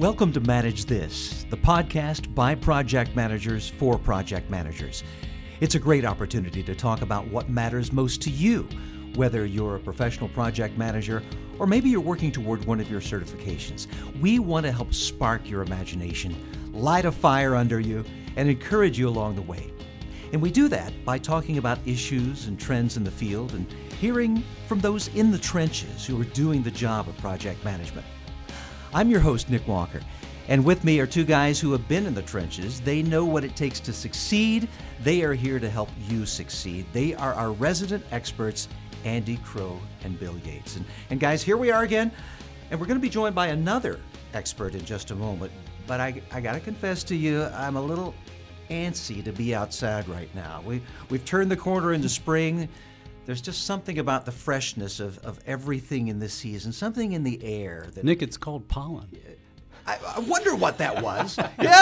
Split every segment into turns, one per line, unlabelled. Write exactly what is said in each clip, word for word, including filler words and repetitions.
Welcome to Manage This, the podcast by project managers for project managers. It's a great opportunity to talk about what matters most to you, whether you're a professional project manager or maybe you're working toward one of your certifications. We want to help spark your imagination, light a fire under you, and encourage you along the way. And we do that by talking about issues and trends in the field and hearing from those in the trenches who are doing the job of project management. I'm your host, Nick Walker, and with me are two guys who have been in the trenches. They know what it takes to succeed. They are here to help you succeed. They are our resident experts, Andy Crow and Bill Yates. And, and guys, here we are again, and we're going to be joined by another expert in just a moment. But I, I got to confess to you, I'm a little antsy to be outside right now. We, we've turned the corner into spring. There's just something about the freshness of, of everything in this season, something in the air. That,
Nick, it's called pollen.
I, I wonder what that was.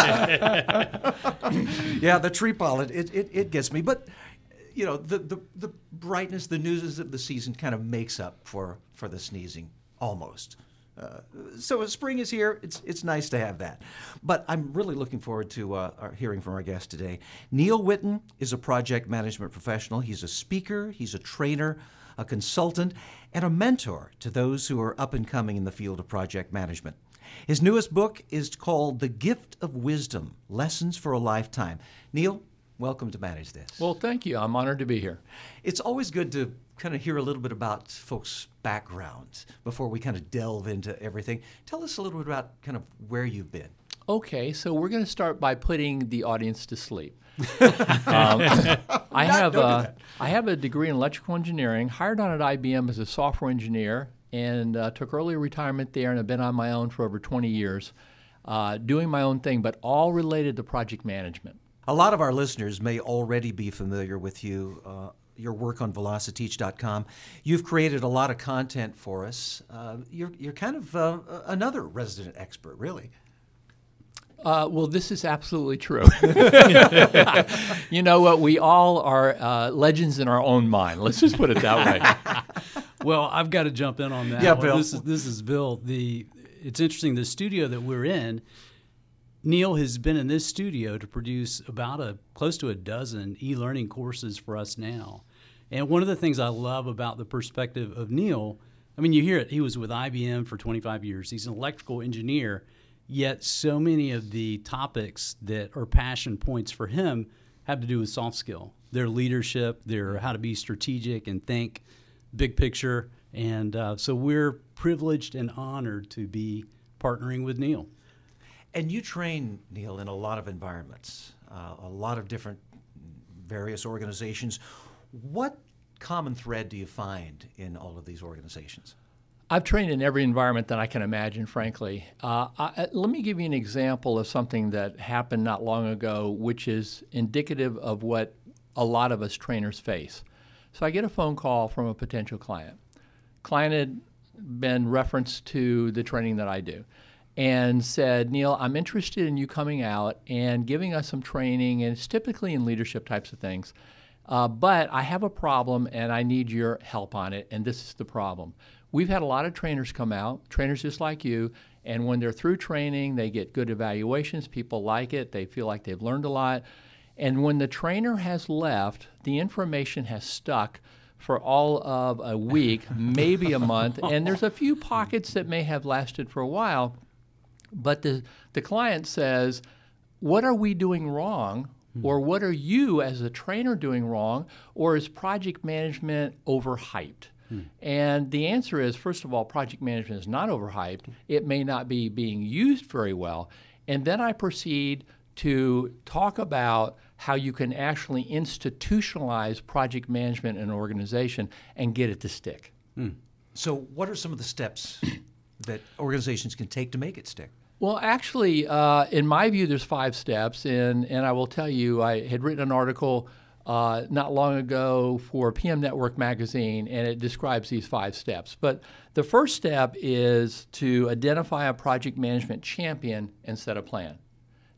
Yeah. Yeah, the tree pollen, it, it, it gets me. But, you know, the, the, the brightness, the news of the season kind of makes up for, for the sneezing, almost. Uh, so spring is here. It's it's nice to have that. But I'm really looking forward to uh, our hearing from our guest today. Neil Whitten is a project management professional. He's a speaker, he's a trainer, a consultant, and a mentor to those who are up and coming in the field of project management. His newest book is called The Gift of Wisdom, Lessons for a Lifetime. Neil, welcome to Manage This.
Well, thank you. I'm honored to be here.
It's always good to kind of hear a little bit about folks' backgrounds before we kind of delve into everything. Tell us a little bit about kind of where you've been.
Okay, so we're going to start by putting the audience to sleep. um, I have a, I have a degree in electrical engineering, hired on at I B M as a software engineer, and uh, took early retirement there, and have been on my own for over twenty years, uh, doing my own thing, but all related to project management.
A lot of our listeners may already be familiar with you, uh, your work on Velociteach dot com. You've created a lot of content for us. Uh, you're, you're kind of uh, another resident expert, really.
Uh, well, this is absolutely true. You know what? We all are uh, legends in our own mind. Let's just put it that way.
Well, I've got to jump in on that.
Yeah,
one.
Bill.
This is, this is Bill. The It's interesting, the studio that we're in, Neil has been in this studio to produce about a close to a dozen e-learning courses for us now. And one of the things I love about the perspective of Neil, I mean, you hear it, he was with I B M for twenty-five years. He's an electrical engineer, yet so many of the topics that are passion points for him have to do with soft skill, their leadership, their how to be strategic and think big picture. And uh, so we're privileged and honored to be partnering with Neil.
And you train, Neil, in a lot of environments, uh, a lot of different various organizations. What common thread do you find in all of these organizations?
I've trained in every environment that I can imagine, frankly. Uh, I, let me give you an example of something that happened not long ago, which is indicative of what a lot of us trainers face. So I get a phone call from a potential client. Client had been referenced to the training that I do and said, Neil, I'm interested in you coming out and giving us some training, and it's typically in leadership types of things. Uh, but I have a problem and I need your help on it, and this is the problem. We've had a lot of trainers come out, trainers just like you, and when they're through training, they get good evaluations, people like it, they feel like they've learned a lot. And when the trainer has left, the information has stuck for all of a week, maybe a month, and there's a few pockets that may have lasted for a while, but the, the client says, what are we doing wrong? Or what are you as a trainer doing wrong? Or is project management overhyped? Hmm. And the answer is, first of all, project management is not overhyped. It may not be being used very well. And then I proceed to talk about how you can actually institutionalize project management in an organization and get it to stick.
Hmm. So what are some of the steps that organizations can take to make it stick?
Well, actually, uh, in my view, there's five steps, and, and I will tell you, I had written an article uh, not long ago for P M Network magazine, and it describes these five steps. But the first step is to identify a project management champion and set a plan.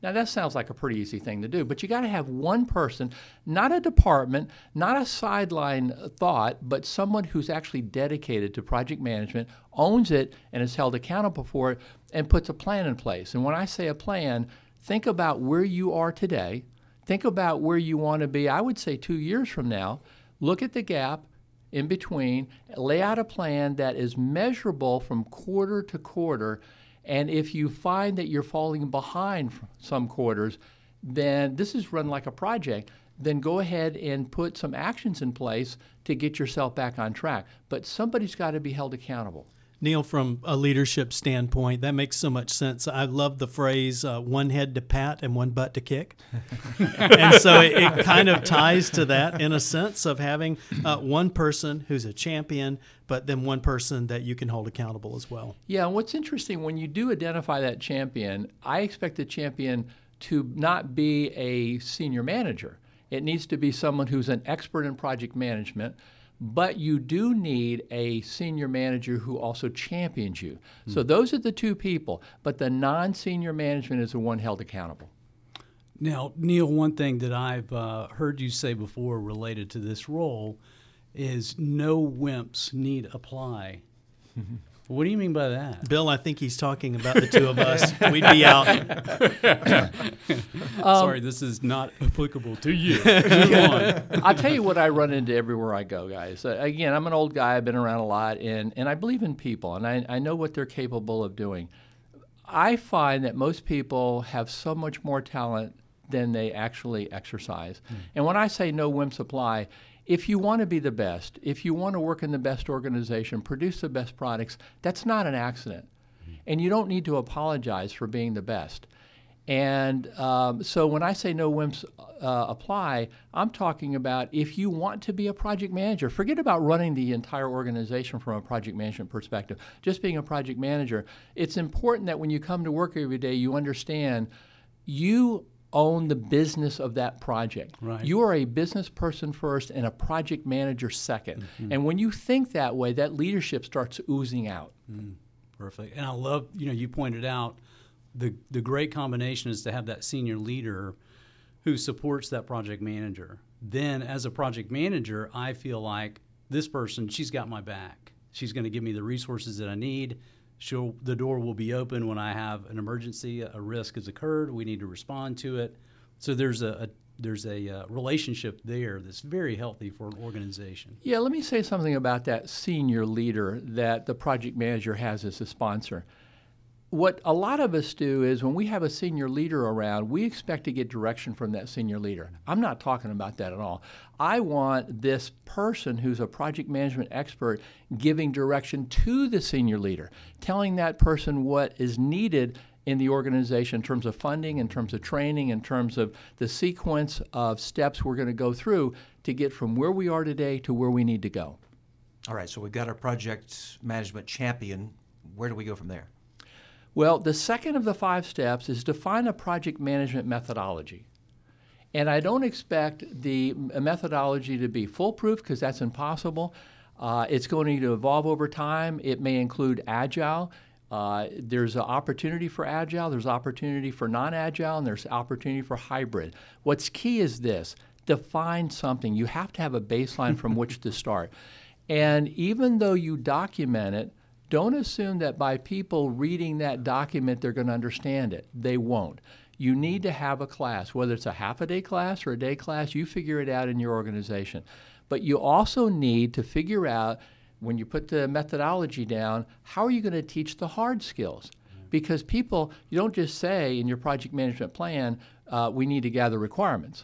Now, that sounds like a pretty easy thing to do, but you got to have one person, not a department, not a sideline thought, but someone who's actually dedicated to project management, owns it, and is held accountable for it, and puts a plan in place. And when I say a plan, think about where you are today. Think about where you want to be, I would say, two years from now. Look at the gap in between, lay out a plan that is measurable from quarter to quarter. And if you find that you're falling behind some quarters, then this is run like a project, then go ahead and put some actions in place to get yourself back on track. But somebody's got to be held accountable.
Neil, from a leadership standpoint, that makes so much sense. I love the phrase, uh, one head to pat and one butt to kick. And so it, it kind of ties to that in a sense of having uh, one person who's a champion, but then one person that you can hold accountable as well.
Yeah, and what's interesting, when you do identify that champion, I expect the champion to not be a senior manager. It needs to be someone who's an expert in project management, but you do need a senior manager who also champions you. Mm. So those are the two people, but the non-senior management is the one held accountable.
Now, Neil, one thing that I've uh, heard you say before related to this role is no wimps need apply. What do you mean by that?
Bill, I think he's talking about the two of us. We'd be out.
um, Sorry, this is not applicable to you. Move on.
I'll tell you what I run into everywhere I go, guys. Uh, again, I'm an old guy. I've been around a lot, and, and I believe in people, and I, I know what they're capable of doing. I find that most people have so much more talent than they actually exercise. Mm. And when I say no wimps apply, if you want to be the best, if you want to work in the best organization, produce the best products, that's not an accident. Mm-hmm. And you don't need to apologize for being the best. And um, so when I say no wimps uh, apply, I'm talking about if you want to be a project manager, forget about running the entire organization from a project management perspective, just being a project manager. It's important that when you come to work every day, you understand you own the business of that project.
Right.
You are a business person first and a project manager second. Mm-hmm. And when you think that way, that leadership starts oozing out.
Mm, perfect. And I love, you know, you pointed out the the great combination is to have that senior leader who supports that project manager. Then as a project manager, I feel like this person, she's got my back. She's going to give me the resources that I need. She'll, the door will be open when I have an emergency, a risk has occurred, we need to respond to it. So there's a, a there's a uh, relationship there that's very healthy for an organization.
Yeah, let me say something about that senior leader that the project manager has as a sponsor. What a lot of us do is when we have a senior leader around, we expect to get direction from that senior leader. I'm not talking about that at all. I want this person who's a project management expert giving direction to the senior leader, telling that person what is needed in the organization in terms of funding, in terms of training, in terms of the sequence of steps we're going to go through to get from where we are today to where we need to go.
All right, so we've got our project management champion. Where do we go from there?
Well, the second of the five steps is define a project management methodology. And I don't expect the methodology to be foolproof because that's impossible. Uh, it's going to evolve over time. It may include Agile. Uh, there's an opportunity for Agile, there's opportunity for non-Agile, and there's opportunity for hybrid. What's key is this: define something. You have to have a baseline from which to start. And even though you document it, don't assume that by people reading that document they're going to understand it. They won't. You need to have a class, whether it's a half a day class or a day class, you figure it out in your organization. But you also need to figure out, when you put the methodology down, how are you going to teach the hard skills? Because people, you don't just say in your project management plan, uh, we need to gather requirements.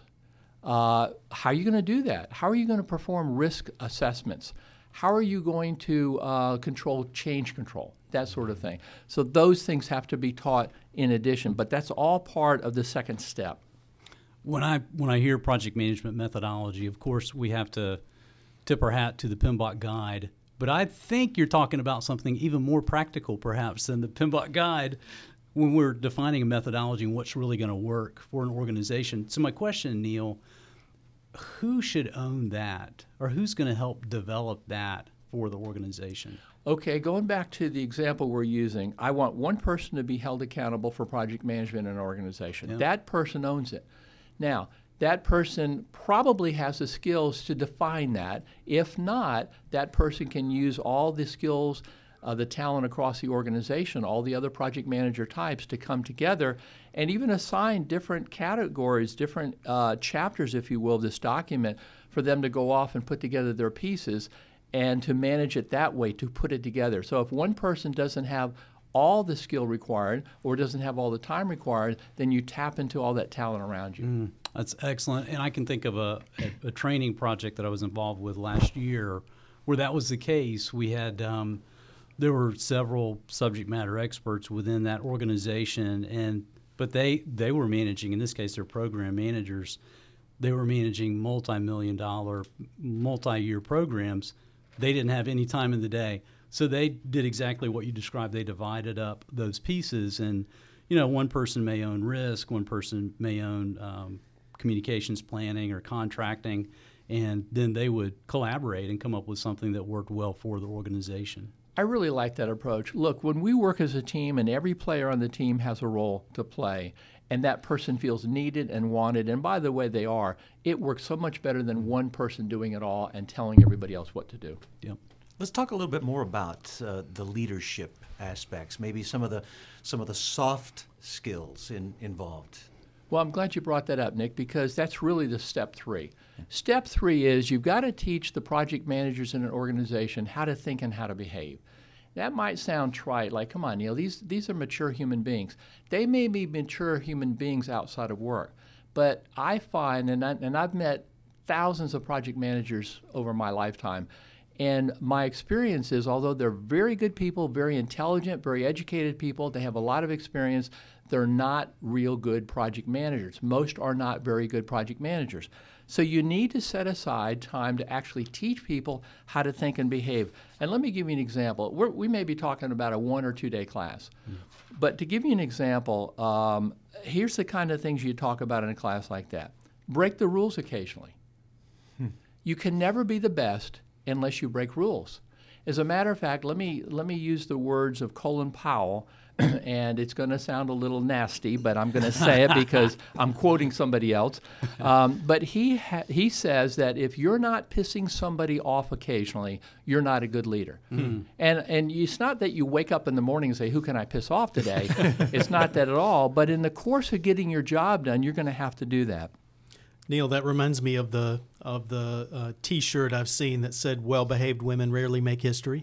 Uh, how are you going to do that? How are you going to perform risk assessments? How are you going to uh, control change control, that sort of thing? So those things have to be taught in addition, but that's all part of the second step.
When I when I hear project management methodology, of course, we have to tip our hat to the PMBOK guide, but I think you're talking about something even more practical, perhaps, than the PMBOK guide when we're defining a methodology and what's really going to work for an organization. So my question, Neil, who should own that, or who's going to help develop that for the organization.
Okay, going back to the example we're using, I want one person to be held accountable for project management in an organization.
Yeah.
That person owns it. Now, that person probably has the skills to define that. If not, that person can use all the skills, uh, the talent across the organization, all the other project manager types to come together and even assign different categories, different uh, chapters, if you will, of this document for them to go off and put together their pieces and to manage it that way, to put it together. So if one person doesn't have all the skill required or doesn't have all the time required, then you tap into all that talent around you.
Mm, that's excellent. And I can think of a, a, a training project that I was involved with last year where that was the case. We had, um, there were several subject matter experts within that organization, and but they, they were managing, in this case, they're program managers. They were managing multi-million dollar, multi-year programs. They didn't have any time in the day. So they did exactly what you described. They divided up those pieces, and you know, one person may own risk, one person may own um, communications planning or contracting, and then they would collaborate and come up with something that worked well for the organization.
I really like that approach. Look, when we work as a team and every player on the team has a role to play, and that person feels needed and wanted, and by the way, they are, it works so much better than one person doing it all and telling everybody else what to do.
Yep.
Let's talk a little bit more about uh, the leadership aspects, maybe some of the some of the soft skills in, involved.
Well, I'm glad you brought that up, Nick, because that's really the step three. Step three is you've got to teach the project managers in an organization how to think and how to behave. That might sound trite, like, come on, Neil, these, these are mature human beings. They may be mature human beings outside of work, but I find, and, I, and I've met thousands of project managers over my lifetime, and my experience is, although they're very good people, very intelligent, very educated people, they have a lot of experience, they're not real good project managers. Most are not very good project managers. So you need to set aside time to actually teach people how to think and behave. And let me give you an example. We're, we may be talking about a one or two day class. Mm. But to give you an example, um, here's the kind of things you talk about in a class like that. Break the rules occasionally. Hmm. You can never be the best unless you break rules. As a matter of fact, let me, let me use the words of Colin Powell, and it's going to sound a little nasty, but I'm going to say it because I'm quoting somebody else. Um, but he ha- he says that if you're not pissing somebody off occasionally, you're not a good leader. Mm. And and it's not that you wake up in the morning and say, who can I piss off today? It's not that at all. But in the course of getting your job done, you're going to have to do that.
Neil, that reminds me of the of the uh, T-shirt I've seen that said, well-behaved women rarely make history.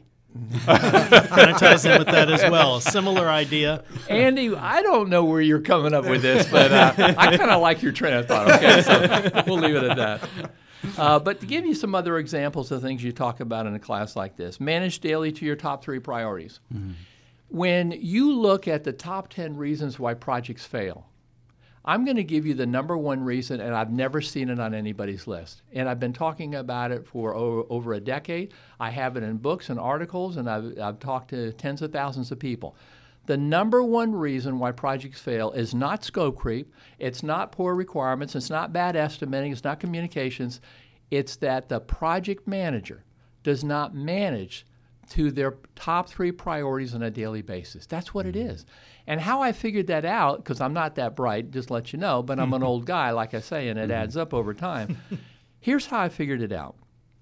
Kind of ties in with that as well. Similar idea.
Andy, I don't know where you're coming up with this, but uh, I kind of like your train of thought. Okay, so we'll leave it at that. Uh, but to give you some other examples of things you talk about in a class like this, manage daily to your top three priorities. Mm-hmm. When you look at the top ten reasons why projects fail, I'm going to give you the number one reason, and I've never seen it on anybody's list. And I've been talking about it for over, over a decade. I have it in books and articles, and I've, I've talked to tens of thousands of people. The number one reason why projects fail is not scope creep. It's not poor requirements. It's not bad estimating. It's not communications. It's that the project manager does not manage to their top three priorities on a daily basis. That's what it is. And how I figured that out, because I'm not that bright, just to let you know, but I'm an old guy, like I say, and it adds up over time. Here's how I figured it out.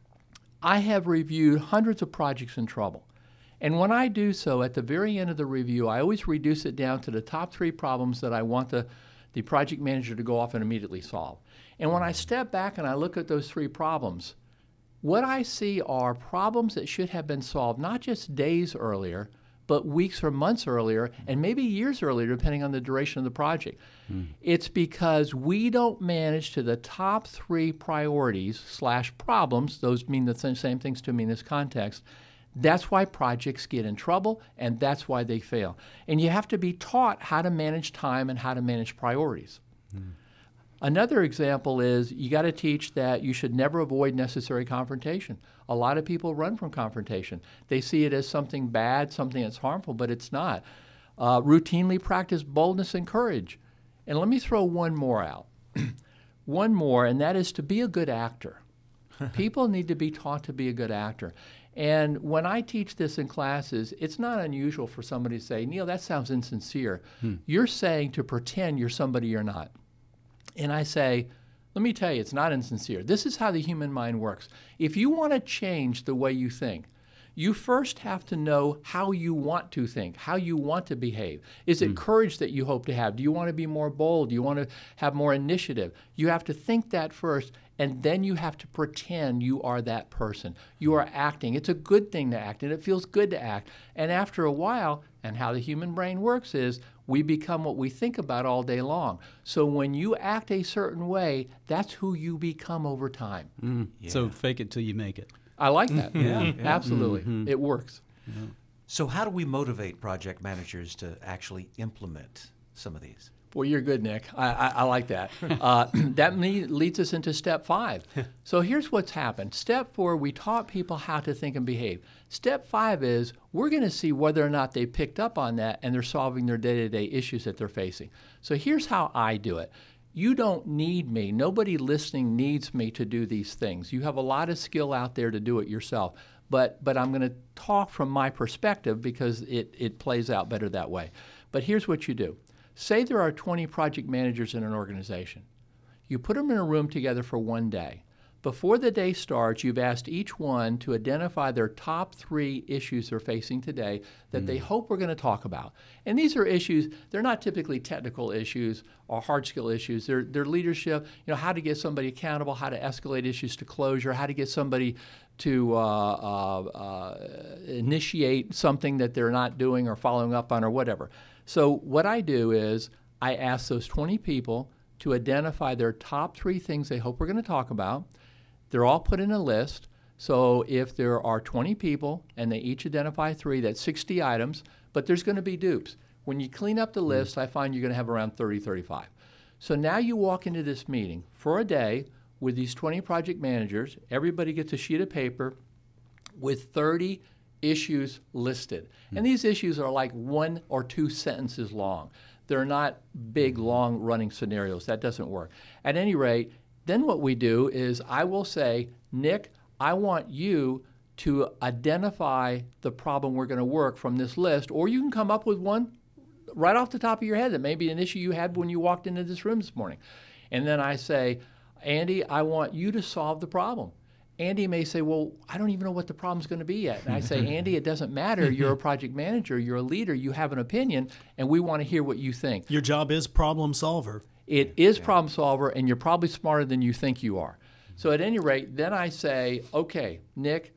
I have reviewed hundreds of projects in trouble. And when I do so, at the very end of the review, I always reduce it down to the top three problems that I want the, the project manager to go off and immediately solve. And when I step back and I look at those three problems, what I see are problems that should have been solved not just days earlier, but weeks or months earlier, and maybe years earlier, depending on the duration of the project. Mm. It's because we don't manage to the top three priorities slash problems. Those mean the same things to me in this context. That's why projects get in trouble, and that's why they fail. And you have to be taught how to manage time and how to manage priorities. Mm. Another example is you got to teach that you should never avoid necessary confrontation. A lot of people run from confrontation. They see it as something bad, something that's harmful, but it's not. Uh, routinely practice boldness and courage. And let me throw one more out. One more, and that is to be a good actor. People need to be taught to be a good actor. And when I teach this in classes, it's not unusual for somebody to say, Neil, that sounds insincere. Hmm. You're saying to pretend you're somebody you're not. And I say, let me tell you, it's not insincere. This is how the human mind works. If you want to change the way you think, you first have to know how you want to think, how you want to behave. Is it mm. courage that you hope to have? Do you want to be more bold? Do you want to have more initiative? You have to think that first, and then you have to pretend you are that person. You are acting. It's a good thing to act, and it feels good to act. And after a while, and how the human brain works is, we become what we think about all day long. So when you act a certain way, that's who you become over time.
Mm. Yeah. So fake it till you make it.
I like that.
Yeah, yeah.
Absolutely.
Mm-hmm.
It works.
Yeah.
So how do we motivate project managers to actually implement some of these?
Well, you're good, Nick. I, I, I like that. Uh, that leads us into step five. So here's what's happened. Step four, we taught people how to think and behave. Step five is we're going to see whether or not they picked up on that and they're solving their day-to-day issues that they're facing. So here's how I do it. You don't need me. Nobody listening needs me to do these things. You have a lot of skill out there to do it yourself. But but I'm going to talk from my perspective because it, it plays out better that way. But here's what you do. Say there are twenty project managers in an organization. You put them in a room together for one day. Before the day starts, you've asked each one to identify their top three issues they're facing today that mm. they hope we're going to talk about. And these are issues, they're not typically technical issues or hard skill issues. They're, they're leadership, you know, how to get somebody accountable, how to escalate issues to closure, how to get somebody to uh, uh, uh, initiate something that they're not doing or following up on or whatever. So what I do is I ask those twenty people to identify their top three things they hope we're going to talk about. They're all put in a list. So if there are twenty people and they each identify three, that's sixty items, but there's going to be dupes. When you clean up the list, I find you're going to have around thirty, thirty-five. So now you walk into this meeting for a day with these twenty project managers. Everybody gets a sheet of paper with thirty issues listed. And these issues are like one or two sentences long. They're not big, long running scenarios. That doesn't work. At any rate, then what we do is I will say, Nick, I want you to identify the problem we're going to work from this list, or you can come up with one right off the top of your head that may be an issue you had when you walked into this room this morning. And then I say, Andy, I want you to solve the problem. Andy may say, well, I don't even know what the problem's going to be yet. And I say, Andy, it doesn't matter. You're a project manager. You're a leader. You have an opinion, and we want to hear what you think.
Your job is problem solver.
It is yeah. problem solver, and you're probably smarter than you think you are. So at any rate, then I say, okay, Nick,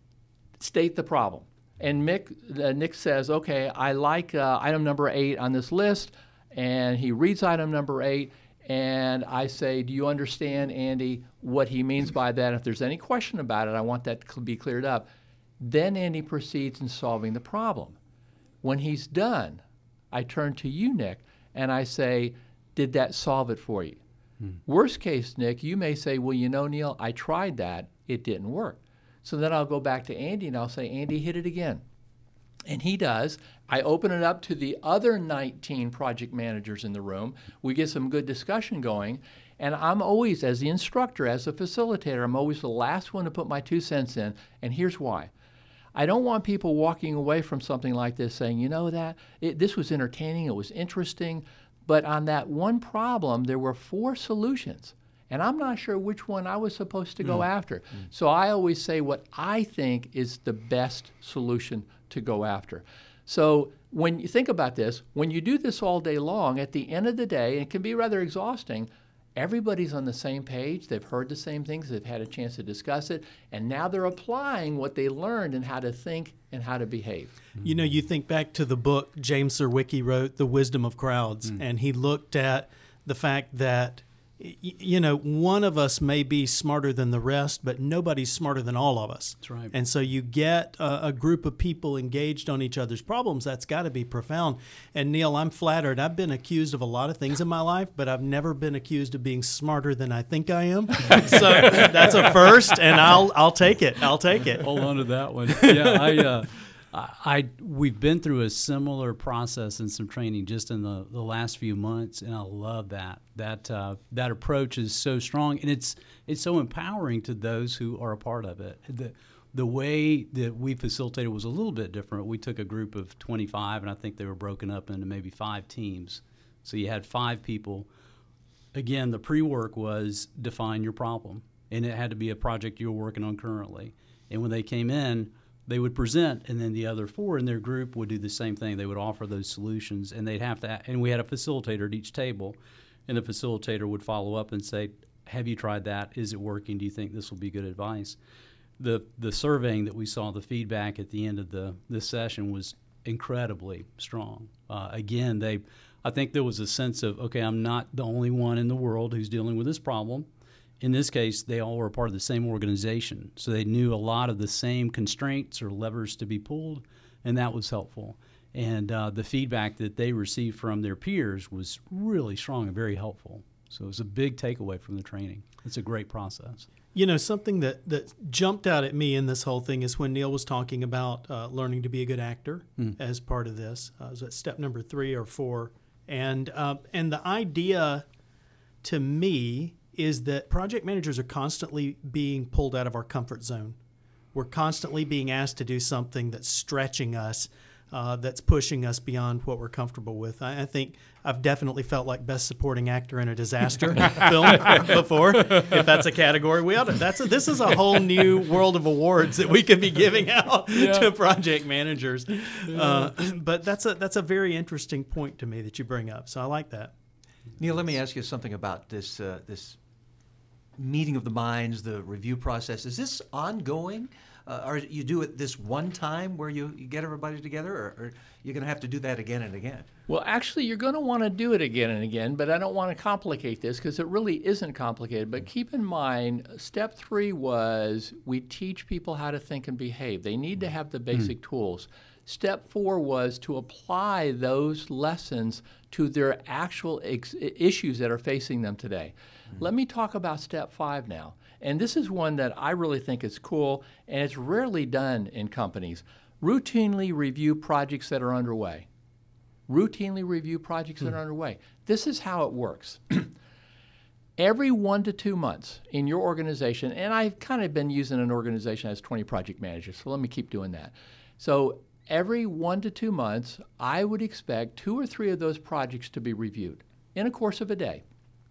state the problem. And Mick, uh, Nick says, okay, I like uh, item number eight on this list, and he reads item number eight, and I say, do you understand, Andy, what he means by that? If there's any question about it, I want that to be cleared up. Then Andy proceeds in solving the problem. When he's done, I turn to you, Nick, and I say, did that solve it for you? Hmm. Worst case, Nick, you may say, well, you know, Neil, I tried that. It didn't work. So then I'll go back to Andy and I'll say, Andy, hit it again. And he does. I open it up to the other nineteen project managers in the room. We get some good discussion going. And I'm always, as the instructor, as a facilitator, I'm always the last one to put my two cents in. And here's why. I don't want people walking away from something like this saying, you know that, it, this was entertaining, it was interesting, but on that one problem, there were four solutions. And I'm not sure which one I was supposed to go mm. after. Mm. So I always say what I think is the best solution to go after. So when you think about this, when you do this all day long, at the end of the day, it can be rather exhausting, everybody's on the same page. They've heard the same things. They've had a chance to discuss it. And now they're applying what they learned and how to think and how to behave.
You know, you think back to the book James Surowiecki wrote, The Wisdom of Crowds, mm. and he looked at the fact that, you know, one of us may be smarter than the rest, but nobody's smarter than all of us.
That's right.
And so you get a, a group of people engaged on each other's problems. That's got to be profound. And Neil, I'm flattered. I've been accused of a lot of things in my life, but I've never been accused of being smarter than I think I am. So that's a first, and I'll I'll take it. I'll take it.
Hold on to that one. Yeah, I. Uh, I we've been through a similar process and some training just in the, the last few months, and I love that. That uh, that approach is so strong, and it's it's so empowering to those who are a part of it. The, The way that we facilitated was a little bit different. We took a group of twenty-five, and I think they were broken up into maybe five teams. So you had five people. Again, the pre-work was define your problem, and it had to be a project you were working on currently. And when they came in, they would present, and then the other four in their group would do the same thing. They would offer those solutions, and they'd have to. And we had a facilitator at each table, and the facilitator would follow up and say, "Have you tried that? Is it working? Do you think this will be good advice?" The the surveying that we saw, the feedback at the end of the this session was incredibly strong. Uh, again, they, I think there was a sense of, okay, I'm not the only one in the world who's dealing with this problem. In this case, they all were part of the same organization, so they knew a lot of the same constraints or levers to be pulled, and that was helpful. And uh, the feedback that they received from their peers was really strong and very helpful. So it was a big takeaway from the training. It's a great process.
You know, something that, that jumped out at me in this whole thing is when Neil was talking about uh, learning to be a good actor mm. as part of this. Uh, was that step number three or four? And uh, and the idea to me is that project managers are constantly being pulled out of our comfort zone. We're constantly being asked to do something that's stretching us, uh, that's pushing us beyond what we're comfortable with. I, I think I've definitely felt like best supporting actor in a disaster film before, if that's a category. We ought to, that's a, this is a whole new world of awards that we could be giving out yeah. to project managers. Yeah. Uh, but that's a that's a very interesting point to me that you bring up. So I like that.
Neil, let me ask you something about this uh, this meeting of the minds, the review process. Is this ongoing? Uh, or you do it this one time where you, you get everybody together, or, or you're going to have to do that again and again?
Well, actually, you're going to want to do it again and again, but I don't want to complicate this because it really isn't complicated. But keep in mind, step three was we teach people how to think and behave. They need to have the basic mm-hmm. tools. Step four was to apply those lessons to their actual ex- issues that are facing them today. Mm-hmm. Let me talk about step five now. And this is one that I really think is cool, and it's rarely done in companies. Routinely review projects that are underway. Routinely review projects mm-hmm. that are underway. This is how it works. Every one to two months in your organization, and I've kind of been using an organization that has twenty project managers, so let me keep doing that. So every one to two months, I would expect two or three of those projects to be reviewed in a course of a day.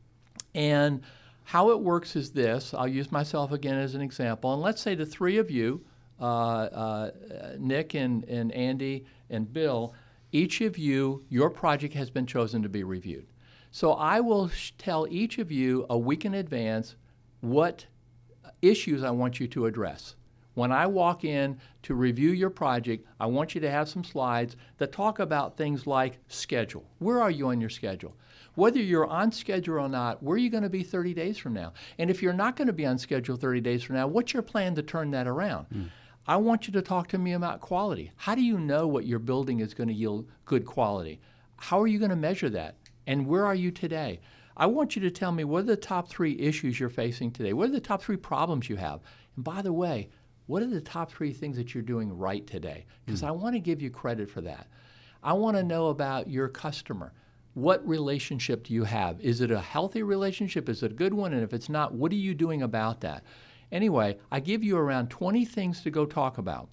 And how it works is this. I'll use myself again as an example. And let's say the three of you, uh, uh, Nick and, and Andy and Bill, each of you, your project has been chosen to be reviewed. So I will sh- tell each of you a week in advance what issues I want you to address. When I walk in to review your project, I want you to have some slides that talk about things like schedule. Where are you on your schedule? Whether you're on schedule or not, where are you going to be thirty days from now? And if you're not going to be on schedule thirty days from now, what's your plan to turn that around? Mm. I want you to talk to me about quality. How do you know what your building is going to yield good quality? How are you going to measure that? And where are you today? I want you to tell me what are the top three issues you're facing today? What are the top three problems you have? And by the way, what are the top three things that you're doing right today? Because mm. I want to give you credit for that. I want to know about your customer. What relationship do you have? Is it a healthy relationship? Is it a good one? And if it's not, what are you doing about that? Anyway, I give you around twenty things to go talk about.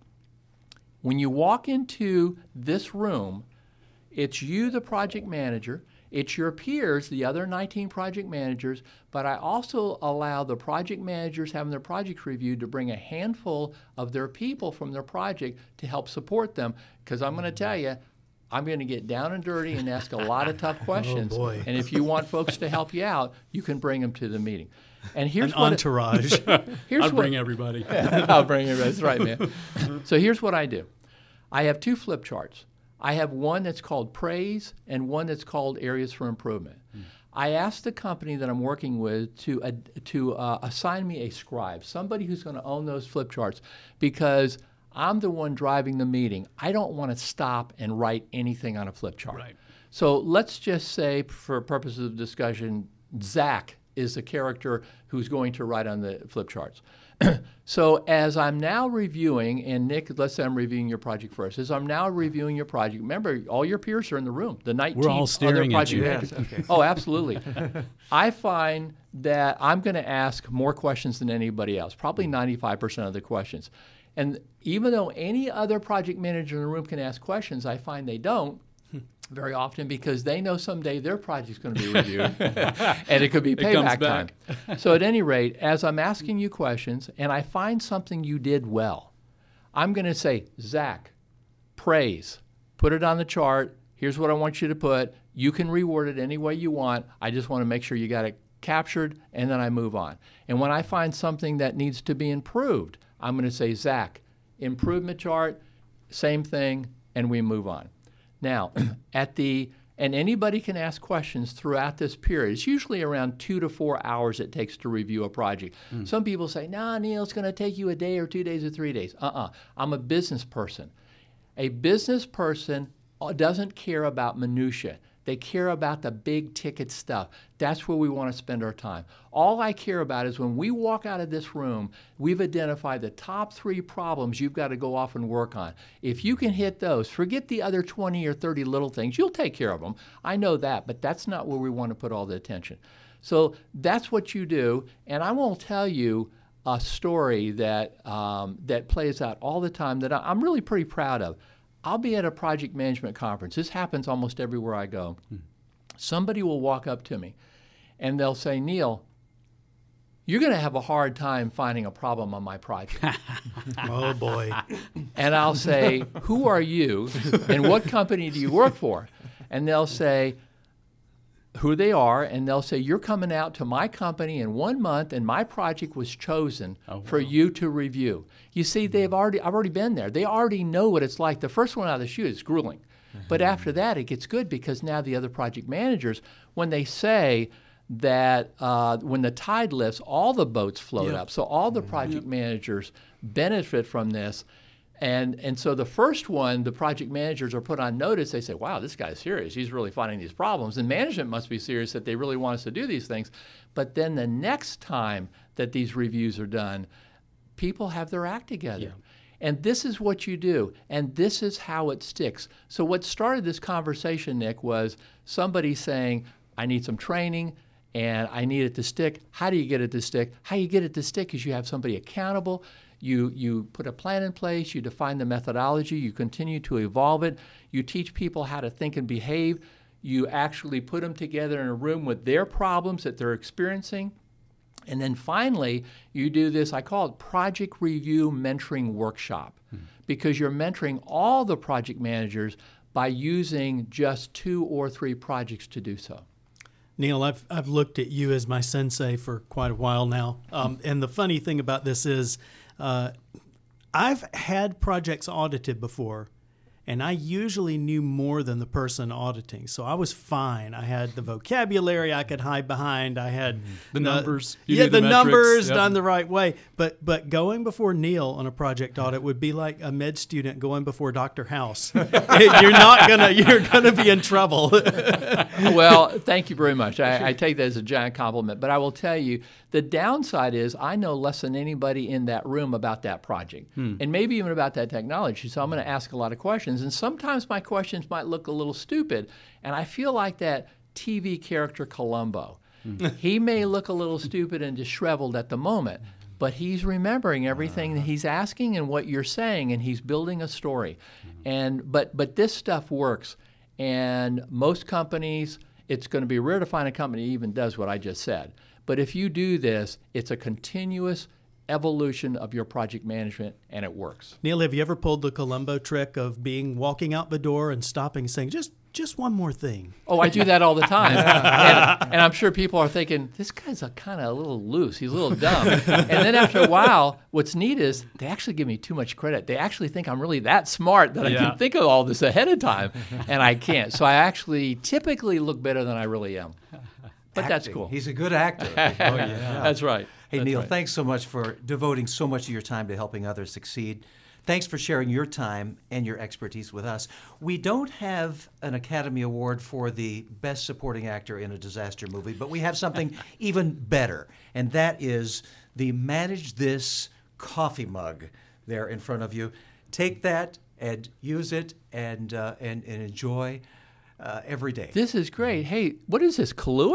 When you walk into this room, it's you, the project manager. It's your peers, the other nineteen project managers, but I also allow the project managers having their projects reviewed to bring a handful of their people from their project to help support them, because I'm going to tell you, I'm going to get down and dirty and ask a lot of tough questions.
Oh boy.
And if you want folks to help you out, you can bring them to the meeting. And here's
An
what
entourage.
It, here's
I'll
what,
bring everybody.
I'll bring everybody. That's right, man. So here's what I do. I have two flip charts. I have one that's called praise and one that's called areas for improvement. Mm. I asked the company that I'm working with to uh, to uh, assign me a scribe, somebody who's going to own those flip charts, because I'm the one driving the meeting. I don't want to stop and write anything on a flip chart.
Right.
So let's just say, for purposes of discussion, Zach is the character who's going to write on the flip charts. So as I'm now reviewing, and Nick, let's say I'm reviewing your project first. As I'm now reviewing your project, remember, all your peers are in the room. The nineteen
We're all staring
other
at you.
project
Yes, okay.
Oh, absolutely. I find that I'm going to ask more questions than anybody else, probably ninety-five percent of the questions. And even though any other project manager in the room can ask questions, I find they don't very often because they know someday their project's going to be reviewed and it could be payback time. So at any rate, as I'm asking you questions and I find something you did well, I'm going to say, Zach, praise, put it on the chart. Here's what I want you to put. You can reword it any way you want. I just want to make sure you got it captured, and then I move on. And when I find something that needs to be improved, I'm going to say, Zach, improvement chart, same thing, and we move on. Now, at the, and anybody can ask questions throughout this period. It's usually around two to four hours it takes to review a project. Mm. Some people say, nah, Neil, it's going to take you a day or two days or three days. Uh-uh. I'm a business person. A business person doesn't care about minutia. They care about the big ticket stuff. That's where we want to spend our time. All I care about is when we walk out of this room, we've identified the top three problems you've got to go off and work on. If you can hit those, forget the other twenty or thirty little things. You'll take care of them. I know that, but that's not where we want to put all the attention. So that's what you do, and I won't tell you a story that, um, that plays out all the time that I'm really pretty proud of. I'll be at a project management conference. This happens almost everywhere I go. Hmm. Somebody will walk up to me and they'll say, Neil, you're going to have a hard time finding a problem on my project.
Oh, boy.
And I'll say, who are you and what company do you work for? And they'll say who they are, and they'll say, you're coming out to my company in one month, and my project was chosen oh, wow. for you to review. You see, they've already, I've already been there. They already know what it's like. The first one out of the chute is grueling. Mm-hmm. But after that, it gets good because now the other project managers, when they say that uh, when the tide lifts, all the boats float yep. up. So all the project yep. managers benefit from this. And and so the first one, the project managers are put on notice. They say, wow, this guy's serious. He's really finding these problems. And management must be serious that they really want us to do these things. But then the next time that these reviews are done, people have their act together. Yeah. And this is what you do. And this is how it sticks. So what started this conversation, Nick, was somebody saying, I need some training and I need it to stick. How do you get it to stick? How you get it to stick is you have somebody accountable. You you put a plan in place, you define the methodology, you continue to evolve it, you teach people how to think and behave, you actually put them together in a room with their problems that they're experiencing, and then finally you do this, I call it Project Review Mentoring Workshop, hmm. because you're mentoring all the project managers by using just two or three projects to do so.
Neil, I've I've looked at you as my sensei for quite a while now, um, and the funny thing about this is uh, I've had projects audited before, and I usually knew more than the person auditing, so I was fine. I had the vocabulary I could hide behind. I had
the, the numbers.
You yeah, the, the numbers yep. done the right way. But but going before Neil on a project audit would be like a med student going before Doctor House. you're not gonna you're gonna be in trouble.
Well, thank you very much. I, I take that as a giant compliment. But I will tell you, the downside is I know less than anybody in that room about that project, hmm. and maybe even about that technology. So I'm going to ask a lot of questions. And sometimes my questions might look a little stupid, and I feel like that T V character Columbo. Mm. He may look a little stupid and disheveled at the moment, but he's remembering everything uh-huh. that he's asking and what you're saying, and he's building a story. Mm-hmm. And but but this stuff works, and most companies, it's going to be rare to find a company that even does what I just said. But if you do this, it's a continuous evolution of your project management, and it works.
Neil, have you ever pulled the Columbo trick of being walking out the door and stopping, saying, just just one more thing?
Oh, I do that all the time. and, and I'm sure people are thinking, this guy's a kind of a little loose. He's a little dumb. And then after a while, what's neat is they actually give me too much credit. They actually think I'm really that smart that yeah. I can think of all this ahead of time, and I can't. So I actually typically look better than I really am. But
Acting.
That's cool.
He's a good actor. Oh, yeah.
That's right.
Hey,
That's
Neil,
right.
thanks so much for devoting so much of your time to helping others succeed. Thanks for sharing your time and your expertise with us. We don't have an Academy Award for the Best Supporting Actor in a Disaster Movie, but we have something even better, and that is the Manage This coffee mug there in front of you. Take that and use it and, uh, and, and enjoy uh, every day.
This is great. Hey, what is this, Kahlua?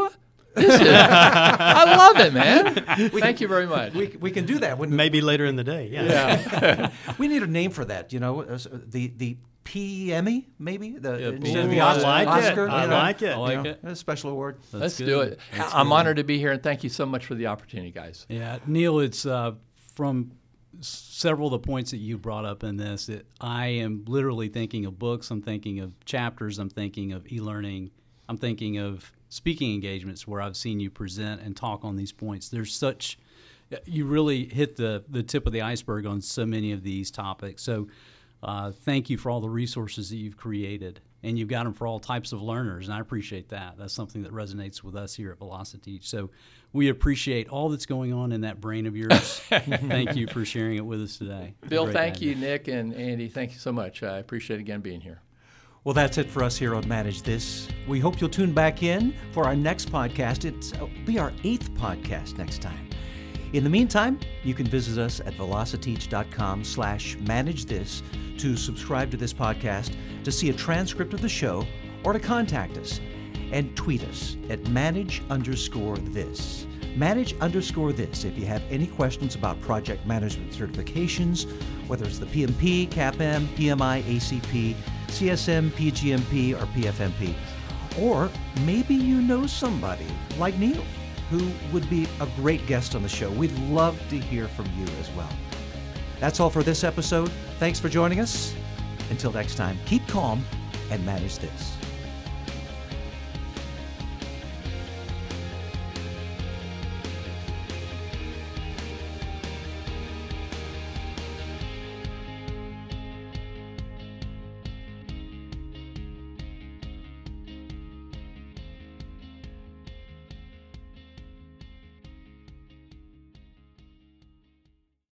I love it, man. Thank you very much.
We, we can do that. When
Maybe later in the day. Yeah.
yeah.
we need a name for that. You know, uh, the the P Emmy maybe the
Yeah,
instead of the
Ooh, I
Oscar.
like it.
Oscar,
I
you know,
like it.
I like
you know,
it.
a special award.
That's
Let's
good.
do it.
That's
I'm
good.
honored to be here, and thank you so much for the opportunity, guys.
Yeah, Neil, it's uh, from several of the points that you brought up in this. It, I am literally thinking of books. I'm thinking of chapters. I'm thinking of e-learning. I'm thinking of speaking engagements where I've seen you present and talk on these points. There's such, you really hit the, the tip of the iceberg on so many of these topics. So uh, thank you for all the resources that you've created. And you've got them for all types of learners, and I appreciate that. That's something that resonates with us here at VelociTeach. So we appreciate all that's going on in that brain of yours. Thank you for sharing it with us today.
Bill,
Great
thank
idea.
you. Nick and Andy, thank you so much. I appreciate again being here.
Well, that's it for us here on Manage This. We hope you'll tune back in for our next podcast. It's, it'll be our eighth podcast next time. In the meantime, you can visit us at velociteach.com slash manage this to subscribe to this podcast, to see a transcript of the show, or to contact us. And tweet us at manage underscore this. Manage underscore this if you have any questions about project management certifications, whether it's the P M P, C A P M, P M I, A C P, C S M, P G M P, or P F M P. Or maybe you know somebody like Neil who would be a great guest on the show. We'd love to hear from you as well. That's all for this episode. Thanks for joining us. Until next time, keep calm and manage this.